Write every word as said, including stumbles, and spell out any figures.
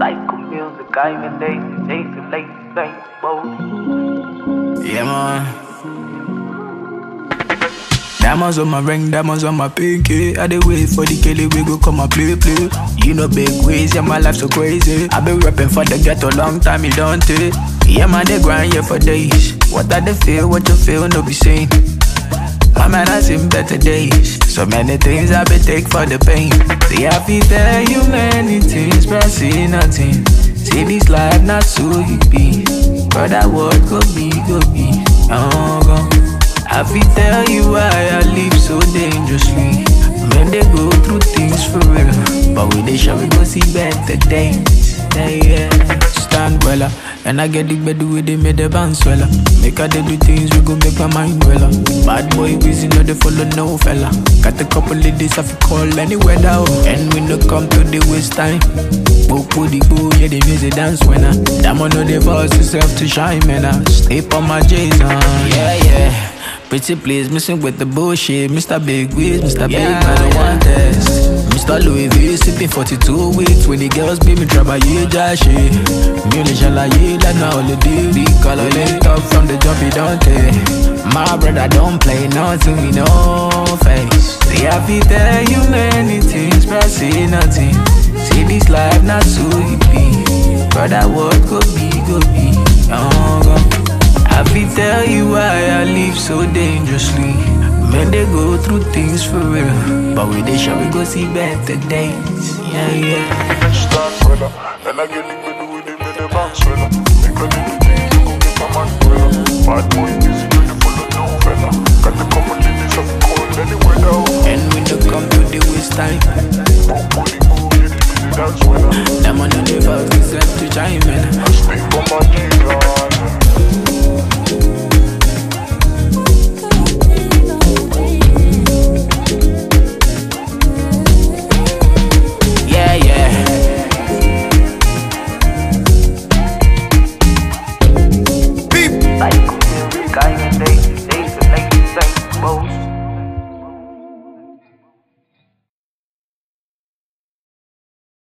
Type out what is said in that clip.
Psycho music, I'm in day, chasing late, late, whoa. Yeah, man. Diamonds on my ring, diamonds on my pinky. I dey wait for the Kelly, we go come and play, play. You know big ways, yeah, my life so crazy. I been rapping for the ghetto long time, you don't take. Yeah, man, they grind here for days. What I they feel, what you feel, no be saying. My man, I seen better days. So many things I been take for the pain. See, I feel tell you many things, but I see nothing. See, this life not so you be. But that word go be, go be. Oh, go. I feel tell you why I live so dangerously. Men they go through things for real, but we they shall we go see better days. Yeah, yeah. Stand well, and I get the bed with they made the bounce well. Make I they do things we go make my mind well. Bad boy busy, no they follow no fella. Got a couple of days I feel call anywhere now, and we no come to the waste time. Book with the boo, yeah, the music dance when I damn on the boss yourself to shine, man. I stay on my J's on, yeah, yeah. Pretty please, missing with the bullshit. Mister Big Wiz, Mister Yeah, Big Man, yeah. One test. Mister Louis V, sipping forty-two weeks. When the girls be me trouble, yeah, just shit. Music shall I yeah, like now all the day. The color linked up from the jump, you don't take. My brother don't play nothing, we no face. See, I feel tell you many things, but I say nothing. See, this life not so hippie. But that word go be, go be. Oh, go. I feel tell you why I live so dangerously. Men they go through things for real, but we they shall we go see better days. Yeah, yeah. Start brother, and I get linked with the with the bounce brother. Because the things you go get my man brother. Bad boy busy, you the full of no fella. Got the couple of days of cold anywhere now. And we don't come to the waste time. Boom, booty, boo, yeah, the busy dance weather. Them on the devil, we set to chime in. I stay for my G.